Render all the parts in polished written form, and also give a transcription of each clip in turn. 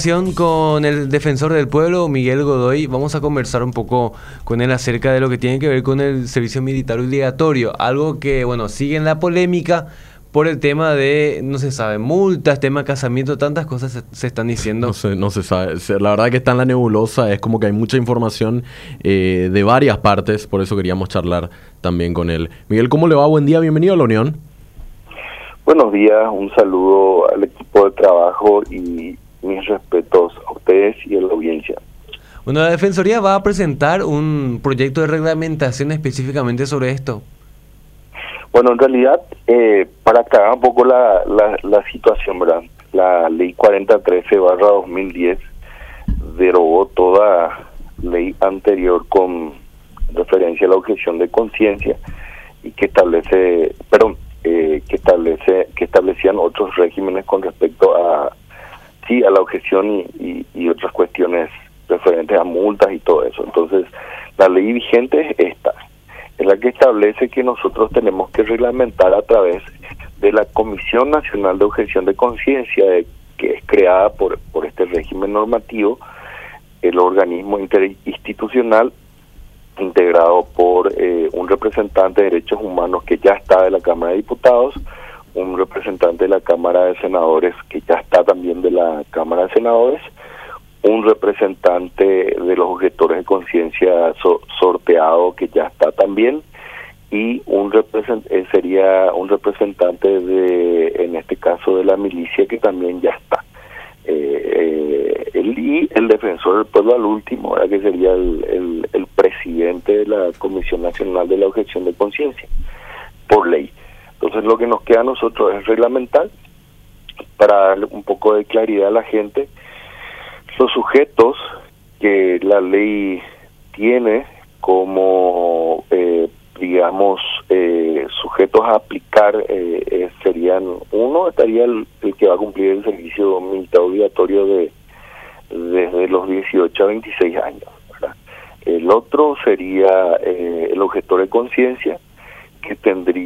comunicación con el defensor del pueblo, Miguel Godoy. Vamos a conversar un poco con él acerca de lo que tiene que ver con el servicio militar obligatorio. Algo que, bueno, sigue en la polémica por el tema de, no se sabe, multas, tema de casamiento, tantas cosas se están diciendo. No se sabe. La verdad que está en la nebulosa, es como que hay mucha información de varias partes, por eso queríamos charlar también con él. Miguel, ¿cómo le va? Buen día, bienvenido a La Unión. Buenos días, un saludo al equipo de trabajo y mis respetos a ustedes y a la audiencia. Bueno, la Defensoría va a presentar un proyecto de reglamentación específicamente sobre esto. Bueno, en realidad, para aclarar un poco la situación, ¿verdad? La ley 4013/2010 derogó toda ley anterior con referencia a la objeción de conciencia y que establecían otros regímenes con respecto a la objeción y otras cuestiones referentes a multas y todo eso. Entonces, la ley vigente es esta, es la que establece que nosotros tenemos que reglamentar a través de la Comisión Nacional de Objeción de Conciencia, que es creada por este régimen normativo, el organismo interinstitucional integrado por un representante de derechos humanos que ya está de la Cámara de Diputados, un representante de la Cámara de Senadores que ya está también de la Cámara de Senadores, un representante de los objetores de conciencia sorteado que ya está también, y sería un representante en este caso de la milicia que también ya está. Y el defensor del pueblo al último, ¿verdad? Que sería el presidente de la Comisión Nacional de la Objeción de Conciencia, por ley. Entonces lo que nos queda a nosotros es reglamentar, para darle un poco de claridad a la gente, los sujetos que la ley tiene como, sujetos a aplicar, serían, uno estaría el que va a cumplir el servicio militar obligatorio desde los 18 a 26 años, ¿verdad? El otro sería el objetor de conciencia, que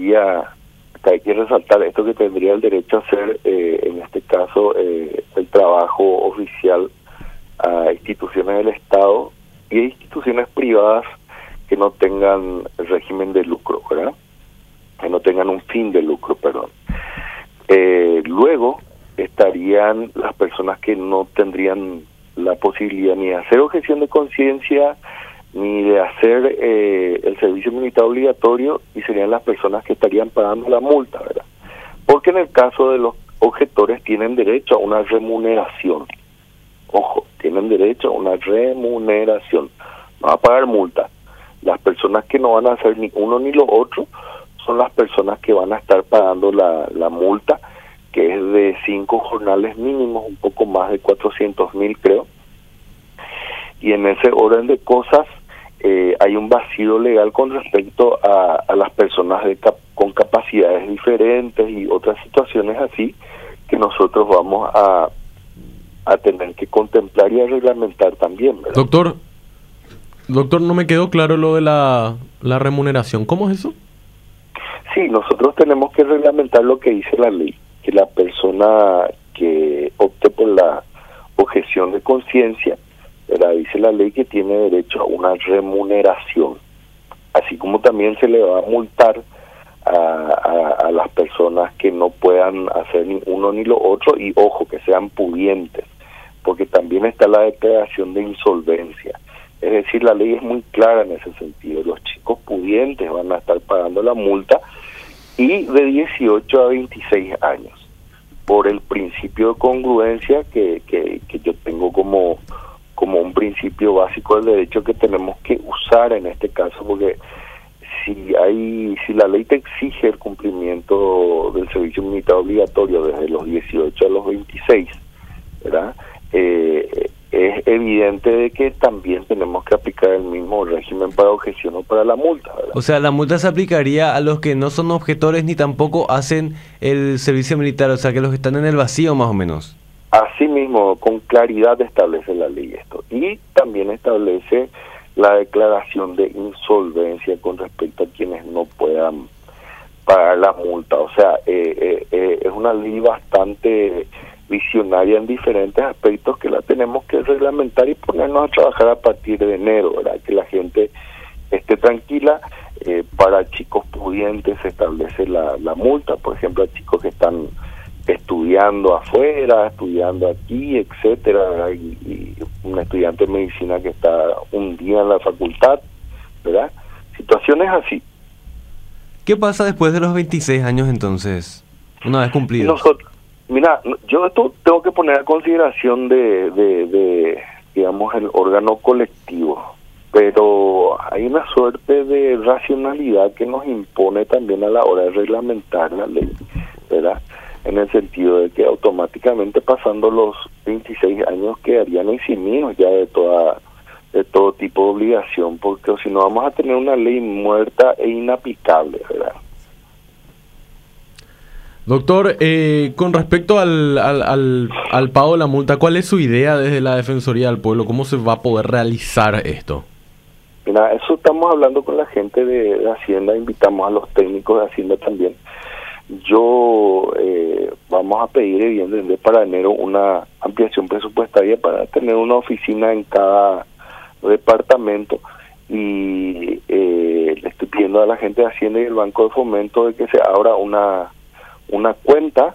hay que resaltar esto, que tendría el derecho a hacer, en este caso, el trabajo oficial a instituciones del Estado y a instituciones privadas que no tengan régimen de lucro, ¿verdad? Que no tengan un fin de lucro, perdón. Luego estarían las personas que no tendrían la posibilidad ni de hacer objeción de conciencia ni de hacer el servicio militar obligatorio, y serían las personas que estarían pagando la multa, ¿verdad? Porque en el caso de los objetores tienen derecho a una remuneración. Ojo, tienen derecho a una remuneración, no a pagar multa. Las personas que no van a hacer ni uno ni lo otro son las personas que van a estar pagando la multa, que es de 5 jornales mínimos, un poco más de 400.000 creo. Y en ese orden de cosas hay un vacío legal con respecto a las personas con capacidades diferentes y otras situaciones así, que nosotros vamos a tener que contemplar y a reglamentar también, ¿verdad? Doctor, no me quedó claro lo de la remuneración. ¿Cómo es eso? Sí, nosotros tenemos que reglamentar lo que dice la ley, que la persona que opte por la objeción de conciencia, dice la ley que tiene derecho a una remuneración, así como también se le va a multar a las personas que no puedan hacer ni uno ni lo otro, y ojo, que sean pudientes, porque también está la declaración de insolvencia. Es decir, la ley es muy clara en ese sentido. Los chicos pudientes van a estar pagando la multa, y de 18 a 26 años, por el principio de congruencia que yo tengo como un principio básico del derecho que tenemos que usar en este caso, porque si la ley te exige el cumplimiento del servicio militar obligatorio desde los 18 a los 26, ¿verdad? Es evidente de que también tenemos que aplicar el mismo régimen para objeción o para la multa, ¿verdad? O sea, la multa se aplicaría a los que no son objetores ni tampoco hacen el servicio militar, o sea, que los que están en el vacío más o menos. Así mismo, con claridad establece la ley esto. Y también establece la declaración de insolvencia con respecto a quienes no puedan pagar la multa. O sea, es una ley bastante visionaria en diferentes aspectos que la tenemos que reglamentar y ponernos a trabajar a partir de enero, ¿verdad? Que la gente esté tranquila. Para chicos pudientes se establece la multa, por ejemplo, a chicos que están estudiando afuera, estudiando aquí, etcétera, ¿verdad? Y un estudiante de medicina que está un día en la facultad, ¿verdad? Situaciones así. ¿Qué pasa después de los 26 años entonces, una vez cumplidos? Mira, yo esto tengo que poner a consideración de digamos, el órgano colectivo, pero hay una suerte de racionalidad que nos impone también a la hora de reglamentar la ley, ¿verdad? En el sentido de que automáticamente pasando los 26 años quedarían eximidos ya de todo tipo de obligación, porque si no vamos a tener una ley muerta e inaplicable, ¿verdad? Doctor, con respecto al pago de la multa, ¿cuál es su idea desde la Defensoría del Pueblo? ¿Cómo se va a poder realizar esto? Mira, eso estamos hablando con la gente de Hacienda, invitamos a los técnicos de Hacienda también. Vamos a pedir, evidentemente, para enero una ampliación presupuestaria para tener una oficina en cada departamento y le estoy pidiendo a la gente de Hacienda y el Banco de Fomento de que se abra una cuenta,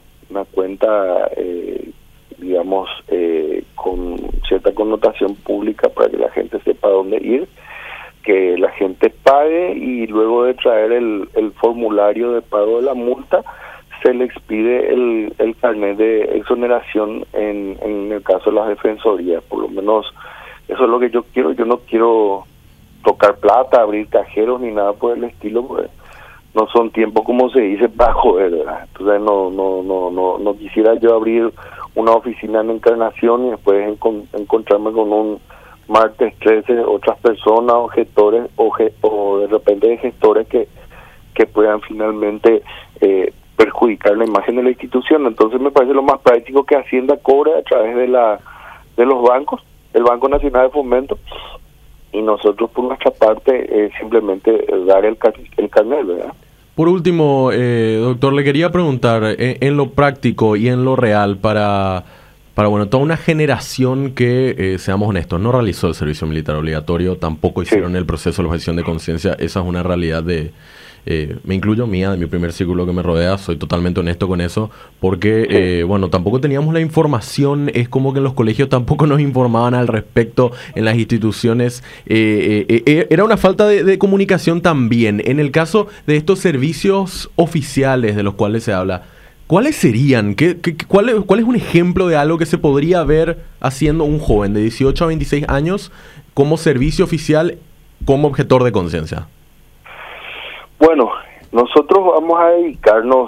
digamos, con cierta connotación pública para que la gente sepa dónde ir, que la gente pague y luego de traer el formulario de pago de la multa se le expide el carnet de exoneración en el caso de las defensorías. Por lo menos eso es lo que yo quiero. Yo no quiero tocar plata, abrir cajeros ni nada por el estilo, pues no son tiempos, como se dice, para joder, ¿verdad? Entonces no quisiera yo abrir una oficina en Encarnación y después encontrarme con un martes 13 otras personas o gestores o de repente gestores que puedan finalmente perjudicar la imagen de la institución. Entonces me parece lo más práctico que Hacienda cobre a través de los bancos, el Banco Nacional de Fomento, y nosotros por nuestra parte simplemente dar el carnet, ¿verdad? Por último, doctor, le quería preguntar, en lo práctico y en lo real, para bueno, toda una generación que, seamos honestos, no realizó el servicio militar obligatorio, tampoco hicieron el proceso de objeción de conciencia, esa es una realidad me incluyo mía, de mi primer círculo que me rodea, soy totalmente honesto con eso, porque, bueno, tampoco teníamos la información, es como que en los colegios tampoco nos informaban al respecto, en las instituciones, era una falta de comunicación también. En el caso de estos servicios oficiales de los cuales se habla, ¿cuáles serían? ¿Cuál es un ejemplo de algo que se podría ver haciendo un joven de 18 a 26 años como servicio oficial, como objetor de conciencia? Bueno, nosotros vamos a dedicarnos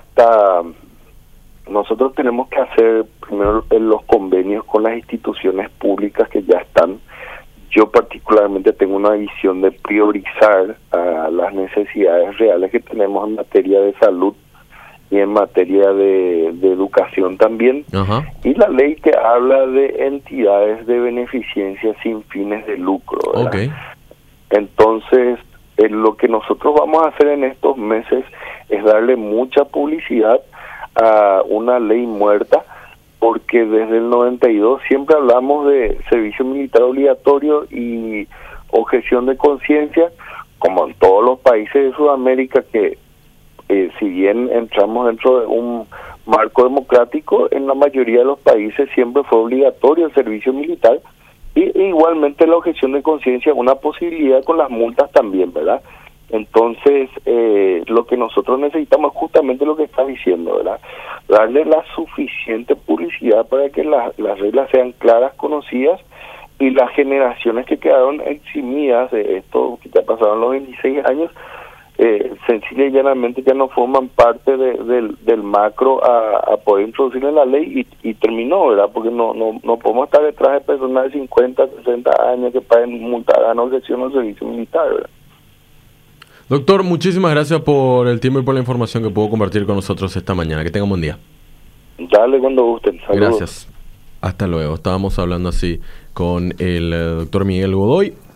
nosotros tenemos que hacer primero los convenios con las instituciones públicas que ya están. Yo particularmente tengo una visión de priorizar las necesidades reales que tenemos en materia de salud y en materia de educación también. Ajá. Y la ley que habla de entidades de beneficencia sin fines de lucro, ¿verdad? Okay. Entonces, lo que nosotros vamos a hacer en estos meses es darle mucha publicidad a una ley muerta, porque desde el 92 siempre hablamos de servicio militar obligatorio y objeción de conciencia, como en todos los países de Sudamérica, que si bien entramos dentro de un marco democrático, en la mayoría de los países siempre fue obligatorio el servicio militar, y igualmente la objeción de conciencia, una posibilidad con las multas también, ¿verdad? Entonces, lo que nosotros necesitamos es justamente lo que está diciendo, ¿verdad? Darle la suficiente publicidad para que las reglas sean claras, conocidas, y las generaciones que quedaron eximidas de esto que ya pasaron los 26 años, sencilla y llanamente ya no forman parte del macro a poder introducir en la ley y terminó, ¿verdad? Porque no podemos estar detrás de personas de 50, 60 años que paguen multa a objeción al servicio militar, ¿verdad? Doctor, muchísimas gracias por el tiempo y por la información que pudo compartir con nosotros esta mañana. Que tenga un buen día. Dale cuando gusten. Saludos. Gracias. Hasta luego. Estábamos hablando así con el doctor Miguel Godoy.